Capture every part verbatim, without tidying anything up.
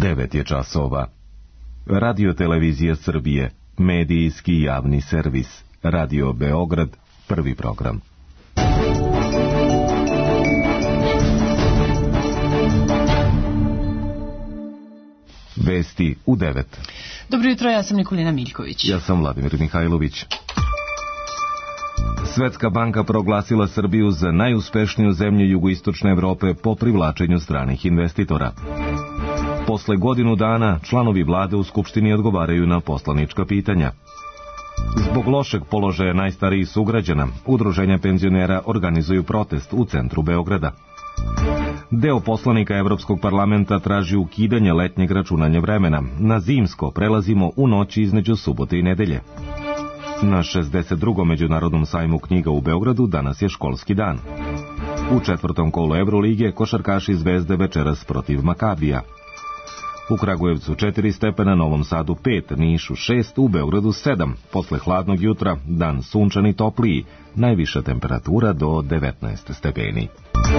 devet je časova. Radio Televizija Srbije, medijski javni servis. Radio Beograd, prvi program. Vesti u devet. Dobro jutro, ja sam Nikolina Miljković. Ja sam Vladimir Mihajlović. Svetska banka proglasila Srbiju za najuspešniju zemlju jugoistočne Evrope po privlačenju stranih investitora. Posle godinu dana članovi vlade u Skupštini odgovaraju na poslanička pitanja. Zbog lošeg položaja najstarijih sugrađana, udruženja penzionera organizuju protest u centru Beograda. Deo poslanika Evropskog parlamenta traži ukidanje letnjeg računanja vremena. Na zimsko prelazimo u noći između subote i nedelje. Na šezdeset drugom međunarodnom sajmu knjiga u Beogradu danas je školski dan. U četvrtom kolu Evrolige košarkaši Zvezde večeras protiv Makabija. U Kragujevcu četiri stepena, Novom Sadu pet, Nišu šest, u Beogradu sedam. Posle hladnog jutra dan sunčan i topliji, najviša temperatura do devetnaest stepeni.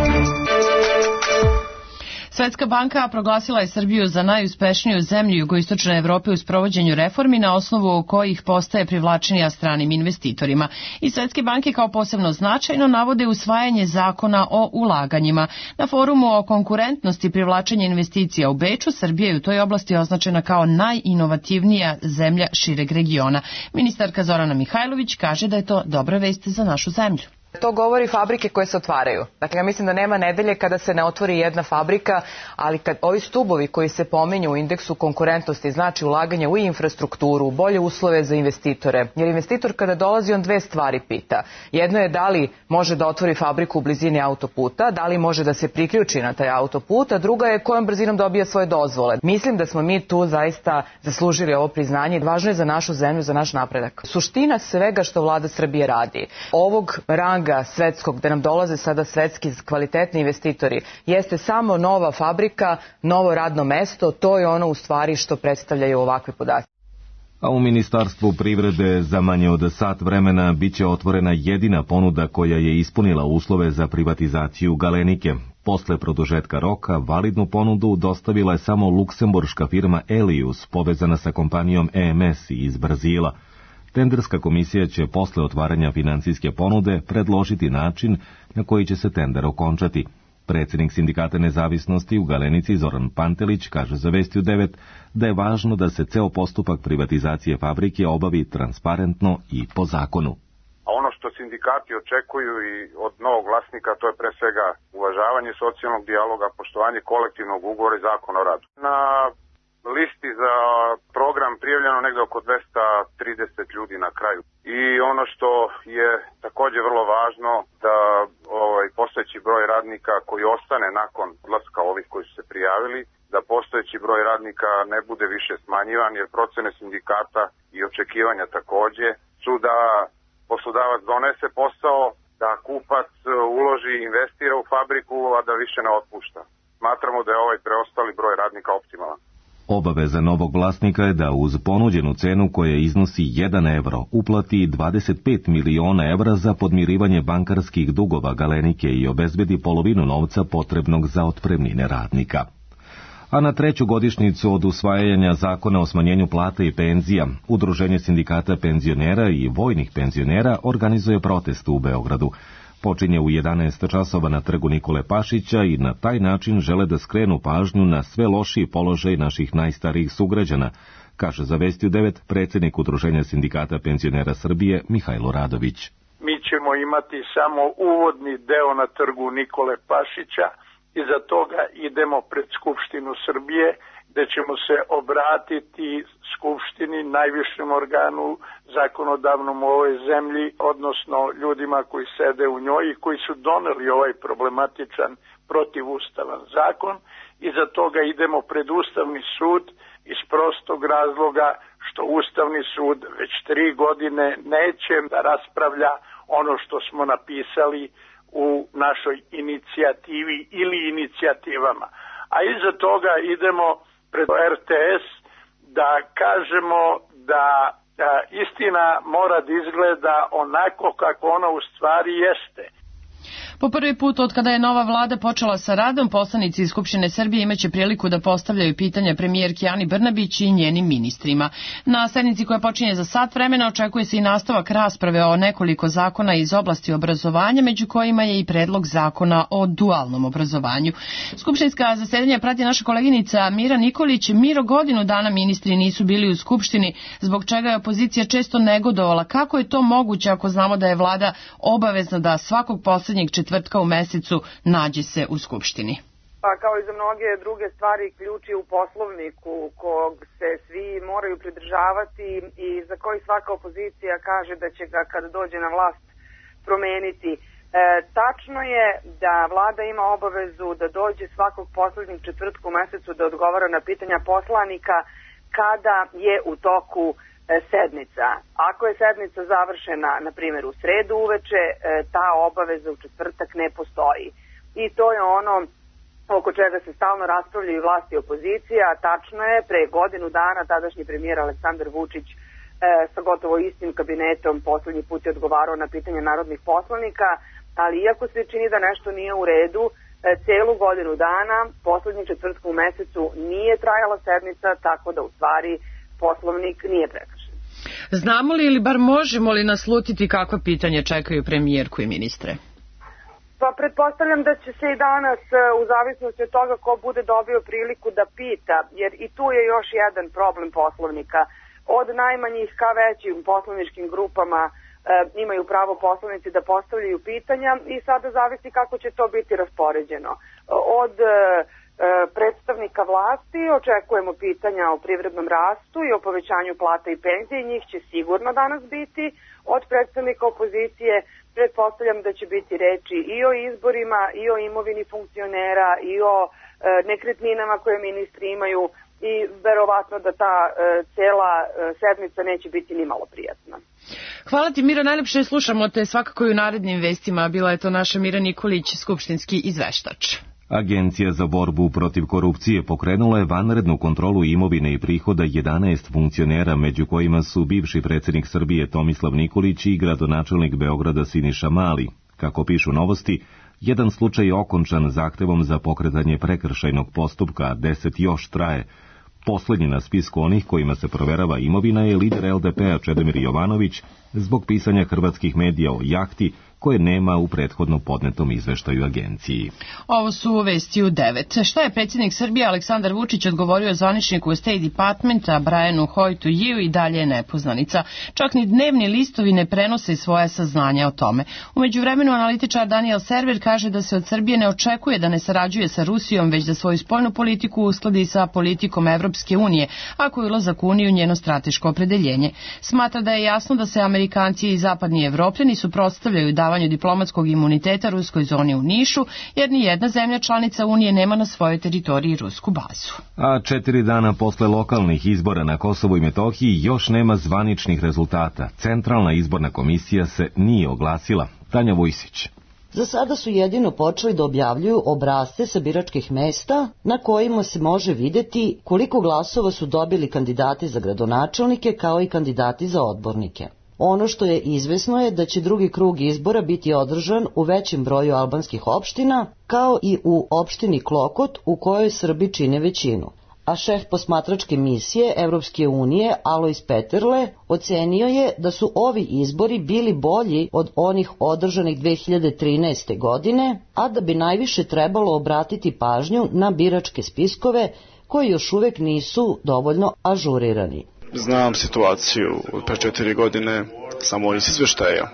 Svetska banka proglasila je Srbiju za najuspešniju zemlju jugoistočne Evrope u sprovođenju reformi na osnovu kojih postaje privlačenija stranim investitorima. I Svetske banke kao posebno značajno navode usvajanje zakona o ulaganjima. Na forumu o konkurentnosti privlačenja investicija u Beču, Srbija je u toj oblasti označena kao najinovativnija zemlja šireg regiona. Ministarka Zorana Mihajlović kaže da je to dobra vest za našu zemlju. To govori fabrike koje se otvaraju. Dakle, ja mislim da nema nedelje kada se ne otvori jedna fabrika, ali kad ovi stubovi koji se pominju u indeksu konkurentnosti, znači ulaganje u infrastrukturu, bolje uslove za investitore, jer investitor kada dolazi on dve stvari pita. Jedno je da li može da otvori fabriku u blizini autoputa, da li može da se priključi na taj autoput, a druga je kojom brzinom dobija svoje dozvole. Mislim da smo mi tu zaista zaslužili ovo priznanje i važno je za našu zemlju, za naš napredak. Suština svega što vlada Srbije radi, ovog ranga svetskog, da nam dolaze sada svetski kvalitetni investitori, jeste samo nova fabrika, novo radno mesto, to je ono u stvari što predstavljaju ovakve podatke. A u Ministarstvu privrede za manje od sat vremena biće otvorena jedina ponuda koja je ispunila uslove za privatizaciju Galenike. Posle produžetka roka, validnu ponudu dostavila je samo luksemburška firma Elius, povezana sa kompanijom E M S iz Brazila. Tenderska komisija će posle otvaranja financijske ponude predložiti način na koji će se tender okončati. Predsjednik Sindikata nezavisnosti u Galenici Zoran Pantelić kaže za Vesti u devet da je važno da se ceo postupak privatizacije fabrike obavi transparentno i po zakonu. A ono što sindikati očekuju i od novog vlasnika, to je pre svega uvažavanje socijalnog dijaloga, poštovanje kolektivnog ugovora i zakona o radu. Na listi za program prijavljeno negde oko dvesta trideset ljudi na kraju. I ono što je također vrlo važno da ovaj postojeći broj radnika koji ostane nakon odlaska ovih koji su se prijavili, da postojeći broj radnika ne bude više smanjivan, jer procene sindikata i očekivanja također su da poslodavac donese posao, da kupac uloži, investira u fabriku, a da više ne otpušta. Smatramo da je ovaj preostali broj radnika optimalan. Obaveza novog vlasnika je da uz ponuđenu cenu koja iznosi jedan evro uplati dvadeset pet miliona evra za podmirivanje bankarskih dugova Galenike i obezbedi polovinu novca potrebnog za otpremnine radnika. A na treću godišnjicu od usvajanja zakona o smanjenju plata i penzija, Udruženje sindikata penzionera i vojnih penzionera organizuje protest u Beogradu. Počinje u jedanaest časova na trgu Nikole Pašića i na taj način žele da skrenu pažnju na sve lošiji položaj naših najstarijih sugrađana, kaže za Vesti u devet predsjednik Udruženja sindikata penzionera Srbije Mihajlo Radović. Mi ćemo imati samo uvodni deo na trgu Nikole Pašića, iza toga idemo pred Skupštinu Srbije, gde ćemo se obratiti Skupštini, najvišem organu zakonodavnom u ovoj zemlji, odnosno ljudima koji sede u njoj i koji su doneli ovaj problematičan protivustavan zakon. Iza toga idemo pred Ustavni sud iz prostog razloga što Ustavni sud već tri godine neće da raspravlja ono što smo napisali u našoj inicijativi ili inicijativama. A iza toga idemo pred R T S da kažemo da a, istina mora da izgleda onako kako ona u stvari jeste. Po prvi put od kada je nova vlada počela sa radom, poslanici iz Skupštine Srbije imaće priliku da postavljaju pitanja premijerki Ani Brnabić i njenim ministrima. Na sednici koja počinje za sat vremena očekuje se i nastavak rasprave o nekoliko zakona iz oblasti obrazovanja, među kojima je i predlog zakona o dualnom obrazovanju. Skupštinska zasedanja prati naša koleginica Mira Nikolić. Miro, godinu dana ministri nisu bili u Skupštini, zbog čega je opozicija često negodovala. Kako je to moguće ako znamo da je vlada obavezna da svakog poslednjeg četvrtka u mesecu nađe se u Skupštini? Pa kao i za mnoge druge stvari, ključ je u Poslovniku kog se svi moraju pridržavati i za koji svaka opozicija kaže da će ga kad dođe na vlast promeniti. E, tačno je da vlada ima obavezu da dođe svakog poslednjeg četvrtka u mesecu da odgovara na pitanja poslanika kada je u toku e, sednica. Ako je sednica završena, na primjer, u sredu uveče, e, ta obaveza u četvrtak ne postoji. I to je ono oko čega se stalno raspravljaju vlasti i opozicija. Tačno je, pre godinu dana tadašnji premijer Aleksandar Vučić e, sa gotovo istim kabinetom poslednji put je odgovarao na pitanje narodnih poslanika, ali iako se čini da nešto nije u redu, e, celu godinu dana, poslednji četvrtka u mesecu nije trajala sednica, tako da u stvari Poslovnik nije prekršen. Znamo li ili bar možemo li naslutiti kakva pitanja čekaju premijerku i ministre? Pa pretpostavljam da će se i danas, u zavisnosti od toga ko bude dobio priliku da pita, jer i tu je još jedan problem Poslovnika. Od najmanjih ka većim poslovničkim grupama e, imaju pravo poslanici da postavljaju pitanja i sada zavisi kako će to biti raspoređeno. Od e, predstavnika vlasti očekujemo pitanja o privrednom rastu i o povećanju plata i penzije, njih će sigurno danas biti. Od predstavnika opozicije pretpostavljam da će biti reči i o izborima, i o imovini funkcionera, i o e, nekretninama koje ministri imaju i verovatno da ta e, cela e, sednica neće biti ni malo prijatna. Hvala ti, Mira, najlepše slušamo te svakako i u narednim vestima. Bila je to naša Mira Nikolić, skupštinski izveštač. Agencija za borbu protiv korupcije pokrenula je vanrednu kontrolu imovine i prihoda jedanaest funkcionera, među kojima su bivši predsjednik Srbije Tomislav Nikolić i gradonačelnik Beograda Siniša Mali. Kako pišu Novosti, jedan slučaj je okončan zahtevom za pokretanje prekršajnog postupka, a deset još traje. Poslednji na spisku onih kojima se proverava imovina je lider L D P-a Čedomir Jovanović zbog pisanja hrvatskih medija o jahti koje nema u prethodno podnetom izveštaju agenciji. Ovo su vesti u devet. Šta je predsjednik Srbije Aleksandar Vučić odgovorio zvaničniku State Departmenta Brianu Hoytu-Yiju i dalje je nepoznanica. Čak ni dnevni listovi ne prenose svoje saznanja o tome. U međuvremenu analitičar Daniel Server kaže da se od Srbije ne očekuje da ne sarađuje sa Rusijom, već da svoju spoljnu politiku uskladi sa politikom Evropske unije, ako je ulazak u Uniju njeno strateško opredeljenje. Smatra da je jasno da se Amerikanci i zapadni Evropljani suprotstavljaju davanju diplomatskog imuniteta ruskoj zoni u Nišu, jer ni jedna zemlja članica Unije nema na svojoj teritoriji rusku bazu. A četiri dana posle lokalnih izbora na Kosovu i Metohiji još nema zvaničnih rezultata. Centralna izborna komisija se nije oglasila. Tanja Vujsić. Za sada su jedino počeli da objavljuju obrasce sa biračkih mesta na kojima se može videti koliko glasova su dobili kandidati za gradonačelnike kao i kandidati za odbornike. Ono što je izvesno je da će drugi krug izbora biti održan u većem broju albanskih opština, kao i u opštini Klokot u kojoj Srbi čine većinu. A šef posmatračke misije Evropske unije Alojz Peterle ocenio je da su ovi izbori bili bolji od onih održanih dve hiljade trinaeste. godine, a da bi najviše trebalo obratiti pažnju na biračke spiskove koji još uvek nisu dovoljno ažurirani. Znam situaciju pre četiri godine samo iz izveštaja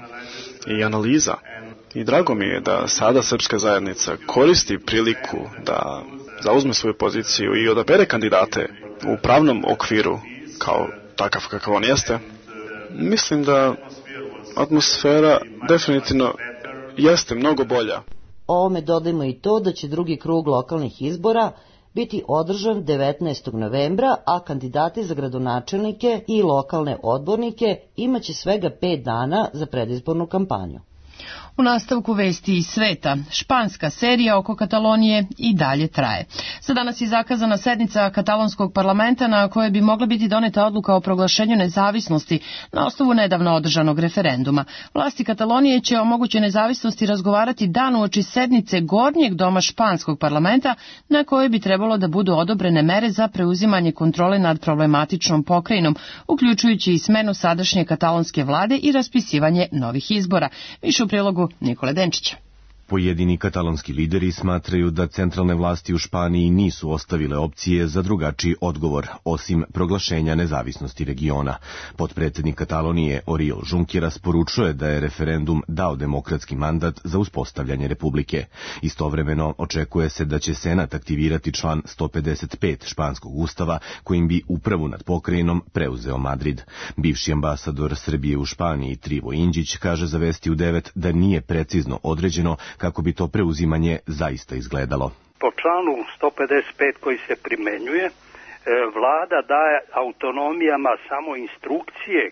i analiza. I drago mi je da sada srpska zajednica koristi priliku da zauzme svoju poziciju i odabere kandidate u pravnom okviru kao takav kakav on jeste. Mislim da atmosfera definitivno jeste mnogo bolja. Ovome dodajmo i to da će drugi krug lokalnih izbora biti održan devetnaestog novembra, a kandidati za gradonačelnike i lokalne odbornike imaće svega pet dana za predizbornu kampanju. U nastavku vesti iz sveta, španska serija oko Katalonije i dalje traje. Za danas je zakazana sednica katalonskog parlamenta na kojoj bi mogla biti doneta odluka o proglašenju nezavisnosti na osnovu nedavno održanog referenduma. Vlasti Katalonije će o mogućoj nezavisnosti razgovarati dan uoči sednice Gornjeg doma španskog parlamenta na kojoj bi trebalo da budu odobrene mere za preuzimanje kontrole nad problematičnom pokrajinom, uključujući i smenu sadašnje katalonske vlade i raspisivanje novih izbora. Više u prilogu Nikole Denčića. Pojedini katalonski lideri smatraju da centralne vlasti u Španiji nisu ostavile opcije za drugačiji odgovor, osim proglašenja nezavisnosti regiona. Potpredsednik Katalonije Oriol Junqueras poručuje da je referendum dao demokratski mandat za uspostavljanje republike. Istovremeno očekuje se da će Senat aktivirati član sto pedeset pet španskog ustava, kojim bi upravu nad pokrajinom preuzeo Madrid. Bivši ambasador Srbije u Španiji Trivo Indžić kaže za Vesti u devet da nije precizno određeno kako bi to preuzimanje zaista izgledalo. Po članu sto pedeset pet koji se primenjuje, vlada daje autonomijama samo instrukcije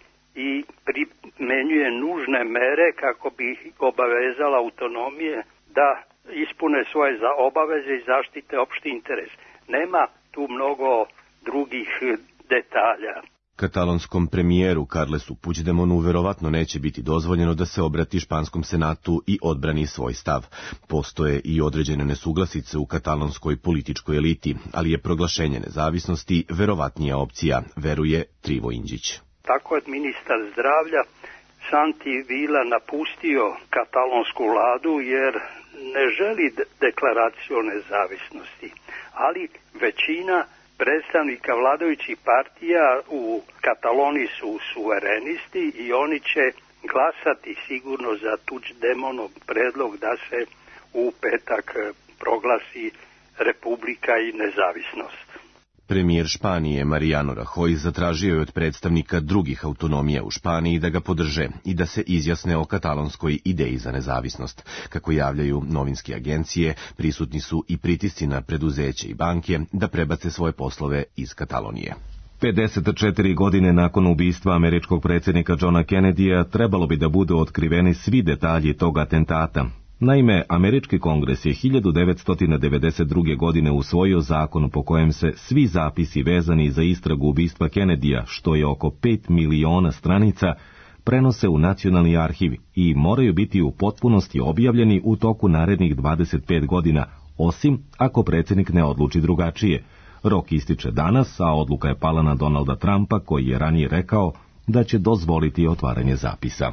i primenjuje nužne mere kako bi obavezala autonomije da ispune svoje obaveze i zaštite opšti interes. Nema tu mnogo drugih detalja. Katalonskom premijeru Carlesu Puigdemonu verovatno neće biti dozvoljeno da se obrati španskom senatu i odbrani svoj stav. Postoje i određene nesuglasice u katalonskoj političkoj eliti, ali je proglašenje nezavisnosti verovatnija opcija, veruje Trivo Indžić. Tako je ministar zdravlja Santi Vila napustio katalonsku vladu jer ne želi deklaraciju o nezavisnosti, ali većina predstavnika vladajućih partija u Kataloniji su suverenisti i oni će glasati sigurno za Puigdemonov predlog da se u petak proglasi republika i nezavisnost. Premijer Španije Mariano Rajoy zatražio je od predstavnika drugih autonomija u Španiji da ga podrže i da se izjasne o katalonskoj ideji za nezavisnost. Kako javljaju novinske agencije, prisutni su i pritisci na preduzeće i banke da prebace svoje poslove iz Katalonije. pedeset četiri godine nakon ubistva američkog predsjednika Johna Kennedyja trebalo bi da budu otkriveni svi detalji tog atentata. Naime, američki kongres je hiljadu devetsto devedeset druge. godine usvojio zakon po kojem se svi zapisi vezani za istragu ubistva Kennedyja, što je oko pet miliona stranica, prenose u Nacionalni arhiv i moraju biti u potpunosti objavljeni u toku narednih dvadeset pet godina, osim ako predsjednik ne odluči drugačije. Rok ističe danas, a odluka je pala na Donalda Trumpa, koji je ranije rekao da će dozvoliti otvaranje zapisa.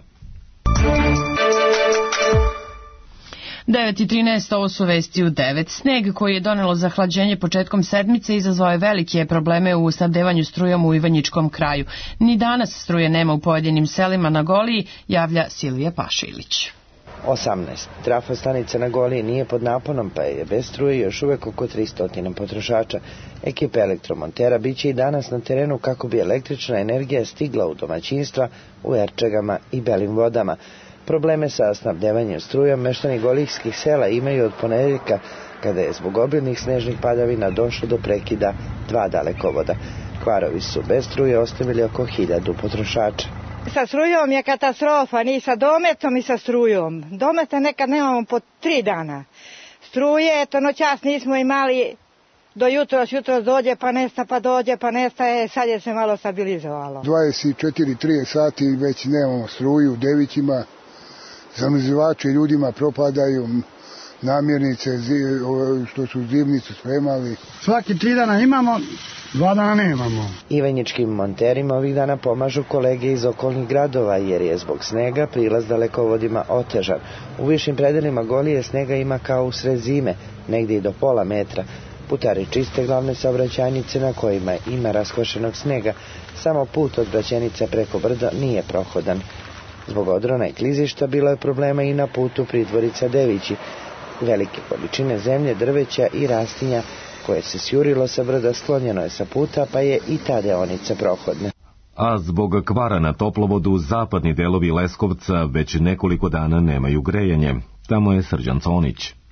devet i trinaest, ovo su Vesti u devet. Sneg koji je donelo zahlađenje početkom sedmice izazvao je velike probleme u snabdevanju strujom u Ivanjičkom kraju. Ni danas struje nema u pojedinim selima na Goliji, javlja Silvija Pašilić. osamnaest. Trafostanica na Goliji nije pod naponom, pa je bez struje još uvek oko tristo potrošača. Ekipa elektromontera biće i danas na terenu kako bi električna energija stigla u domaćinstva u Erčegama i Belim Vodama. Probleme sa snabdevanjem strujom meštani golijskih sela imaju od ponedeljka, kada je zbog obilnih snežnih padavina došlo do prekida dva dalekovoda. Kvarovi su bez struje ostavili oko hiljadu potrošača. Sa strujom je katastrofa, ni sa dometom ni sa strujom. Dometa nekad nemamo po tri dana. Struje, to noćas nismo imali, do jutros, jutros dođe pa nesta, pa dođe pa nesta, je, sad je se malo stabilizovalo. dvadeset četiri trideset sati već nemamo struju u Devićima, zamrzivači ljudima propadaju, namirnice što su zimnicu spremali. Svaki tri dana imamo, dva dana nemamo. Ivanjičkim monterima ovih dana pomažu kolege iz okolnih gradova, jer je zbog snega prilaz dalekovodima otežan. U višim predelima Golije snega ima kao u sred zime, negdje i do pola metra. Putari čiste glavne saobraćajnice na kojima ima raskvašenog snega, samo put od Braćenice preko brda nije prohodan. Zbog odrona i klizišta bilo je problema i na putu Pridvorica Devići. Velike količine zemlje, drveća i rastinja koje se sjurilo sa brda sklonjeno je sa puta, pa je i ta deonica prohodna. A zbog kvara na toplovodu zapadni delovi Leskovca već nekoliko dana nemaju grejanje. Tamo je Srđan Conić.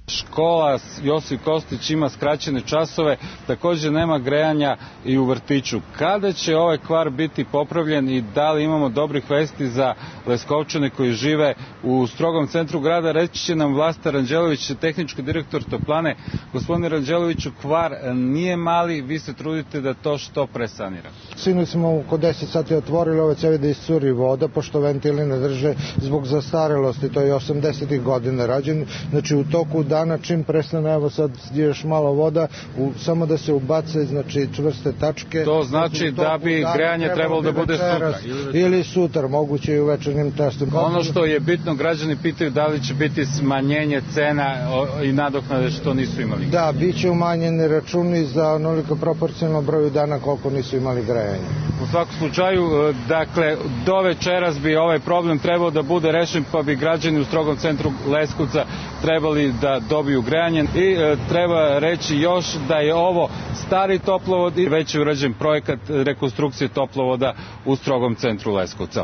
Škola Josip Kostić ima skraćene časove, također nema grejanja i u vrtiću. Kada će ovaj kvar biti popravljen i da li imamo dobrih vesti za Leskovčane koji žive u strogom centru grada, reći će nam Vlasta Ranđelović, tehnički direktor Toplane. Gospodine Ranđeloviću, kvar nije mali, vi se trudite da to što pre sanira. Sinoć smo oko deset sati otvorili ove cevi da iscuri voda, pošto ventili ne drže zbog zastarelosti, to je osamdesetih godina rađen, znači u toku dana čim prestane, evo sad još malo voda, u, samo da se ubace, znači čvrste tačke. To znači da bi grejanje trebalo da bude sutra. Ili, ili sutra, moguće i u večernjem testu. Ono što je bitno, građani pitaju da li će biti smanjenje cena i nadoknade što nisu imali. Da, bit će umanjeni računi za onoliko proporcionalno broju dana koliko nisu imali grejanje. U svakom slučaju, dakle, do večeras bi ovaj problem trebao da bude rešen, pa bi građani u strogom centru Leskovca trebali da dobiju grejanje. I e, treba reći još da je ovo stari toplovod i već je urađen projekat rekonstrukcije toplovoda u strogom centru Leskovca.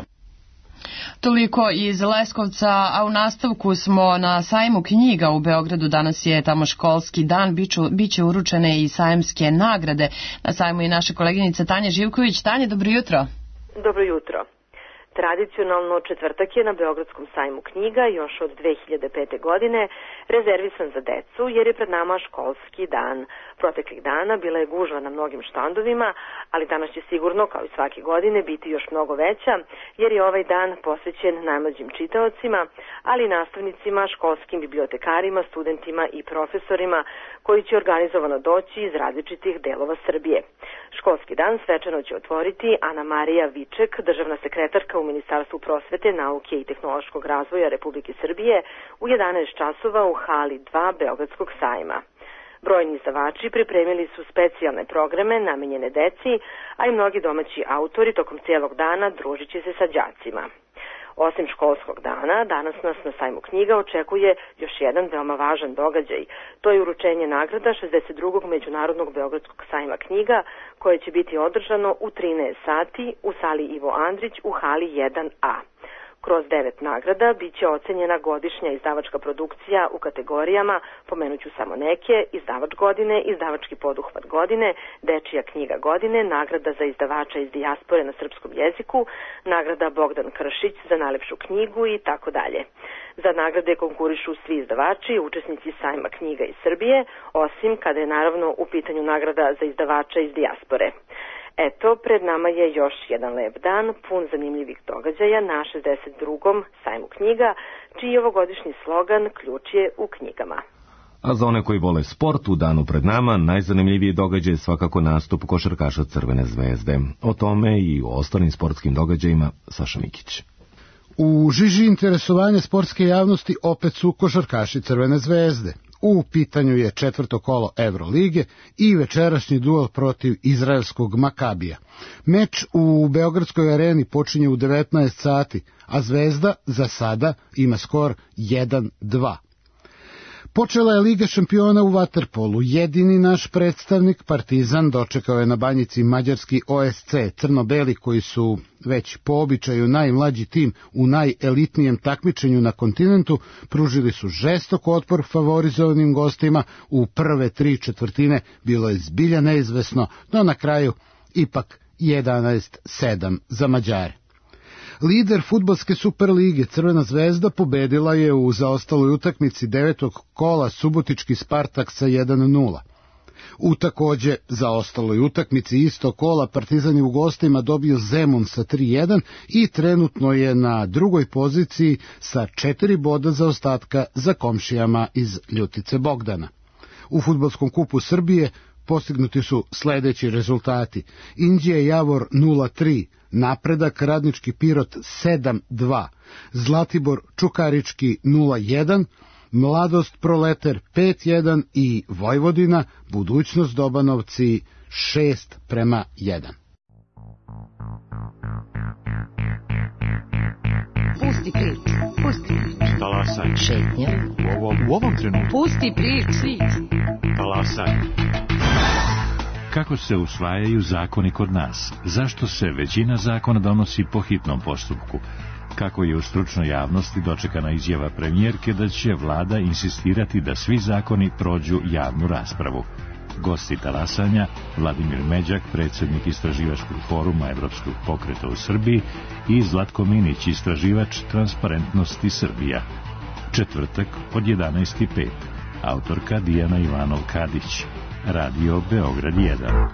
Toliko iz Leskovca, a u nastavku smo na sajmu knjiga u Beogradu. Danas je tamo školski dan, biću, biće uručene i sajamske nagrade. Na sajmu je naša koleginica Tanja Živković. Tanja, dobro jutro. Dobro jutro. Tradicionalno četvrtak je na Beogradskom sajmu knjiga još od dve hiljade pete. godine rezervisan za decu jer je pred nama školski dan. Proteklih dana bila je gužva na mnogim štandovima, ali danas će sigurno, kao i svake godine, biti još mnogo veća jer je ovaj dan posvećen najmlađim čitaocima, ali i nastavnicima, školskim bibliotekarima, studentima i profesorima koji će organizovano doći iz različitih delova Srbije. Školski dan svečano će otvoriti Ana Marija Viček, državna sekretarka u Ministarstvu prosvete, nauke i tehnološkog razvoja Republike Srbije u jedanaest časova u hali dva Beogradskog sajma. Brojni izdavači pripremili su specijalne programe namenjene deci, a i mnogi domaći autori tokom cijelog dana družit će se sa đacima. Osim školskog dana, danas nas na sajmu knjiga očekuje još jedan veoma važan događaj. To je uručenje nagrada šezdeset drugog Međunarodnog Beogradskog sajma knjiga, koje će biti održano u trinaest sati u sali Ivo Andrić u hali jedan A. Kroz devet nagrada biće ocenjena godišnja izdavačka produkcija u kategorijama, pomenuću samo neke, izdavač godine, izdavački poduhvat godine, dečija knjiga godine, nagrada za izdavača iz dijaspore na srpskom jeziku, nagrada Bogdan Kršić za najlepšu knjigu i tako dalje. Za nagrade konkurišu svi izdavači i učesnici sajma knjiga iz Srbije, osim kada je naravno u pitanju nagrada za izdavača iz dijaspore. Eto, pred nama je još jedan lep dan, pun zanimljivih događaja na šezdeset drugom sajmu knjiga, čiji ovogodišnji slogan Ključ je u knjigama. A za one koji vole sport, u danu pred nama najzanimljiviji događaj je svakako nastup košarkaša Crvene zvezde. O tome i o ostalim sportskim događajima Saša Mikić. U žiži interesovanja sportske javnosti opet su košarkaši Crvene zvezde. U pitanju je četvrto kolo Evrolige i večerašnji duel protiv izraelskog Makabija. Meč u Beogradskoj areni počinje u devetnaest sati, a Zvezda za sada ima skor jedan dva. Počela je Liga šampiona u vaterpolu. Jedini naš predstavnik Partizan dočekao je na Banjici mađarski O S C Crno-beli, koji su već po običaju najmlađi tim u najelitnijem takmičenju na kontinentu, pružili su žestok otpor favorizovanim gostima. U prve tri četvrtine bilo je zbilja neizvesno, no na kraju ipak jedanaest sedam za Mađare. Lider fudbalske Superlige Crvena zvezda pobedila je u zaostaloj utakmici devetog kola subotički Spartak sa jedan nula. U takođe zaostaloj utakmici istog kola Partizan je u gostima dobio Zemun sa tri jedan i trenutno je na drugoj poziciji sa četiri boda zaostatka za komšijama iz Ljutice Bogdana. U fudbalskom kupu Srbije postignuti su sledeći rezultati: Inđija Javor nula tri, Napredak Radnički Pirot sedam dva, Zlatibor Čukarički nula jedan, Mladost Proleter pet jedan i Vojvodina Budućnost Dobanovci šest prema jedan. Pusti priču, pusti priču. Talasaj. Šetnja. U ovom, u ovom trenutku. Pusti priču. Talasaj. Kako se usvajaju zakoni kod nas? Zašto se većina zakona donosi po hitnom postupku? Kako je u stručnoj javnosti dočekana izjava premijerke da će vlada insistirati da svi zakoni prođu javnu raspravu. Gosti talasanja Vladimir Međak, predsjednik istraživačkog foruma Evropskog pokreta u Srbiji, i Zlatko Minić, istraživač Transparentnosti Srbija. Četvrtak od jedanaest i pet. Autorka Dijana Ivanov-Kadić. Radio Beograd jedan.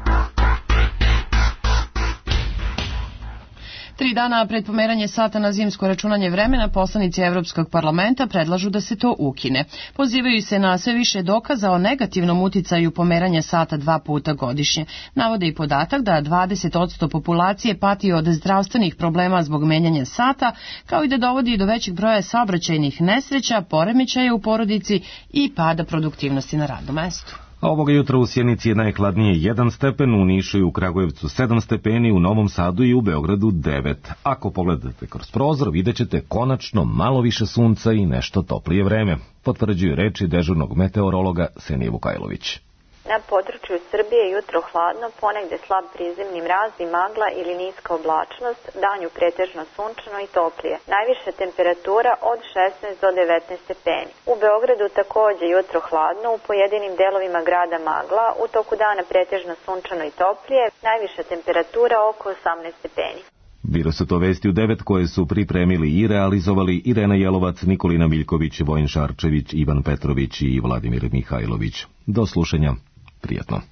Tri dana pred pomeranje sata na zimsko računanje vremena, poslanici Evropskog parlamenta predlažu da se to ukine. Pozivaju se na sve više dokaza o negativnom uticaju pomeranja sata dva puta godišnje. Navode i podatak da dvadeset posto populacije pati od zdravstvenih problema zbog menjanja sata, kao i da dovodi do većeg broja saobraćajnih nesreća, poremećaja u porodici i pada produktivnosti na radnom mestu. A ovoga jutra u Sjenici je najhladnije jedan stepen, u Nišu i u Kragujevcu sedam stepeni, u Novom Sadu i u Beogradu devet. Ako pogledate kroz prozor, vidjet ćete konačno malo više sunca i nešto toplije vreme, potvrđuju reči dežurnog meteorologa Senije Vukajlović. Na području Srbije jutro hladno, ponegde slab prizemni mraz i magla ili niska oblačnost, danju pretežno sunčano i toplije. Najviša temperatura od šesnaest do devetnaest stepeni. U Beogradu takođe jutro hladno, u pojedinim delovima grada magla, u toku dana pretežno sunčano i toplije, najviša temperatura oko osamnaest stepeni. Bile su to vesti u devet koje su pripremili i realizovali Irena Jelovac, Nikolina Miljković, Vojin Šarčević, Ivan Petrović i Vladimir Mihajlović. Do slušanja. Prijatno.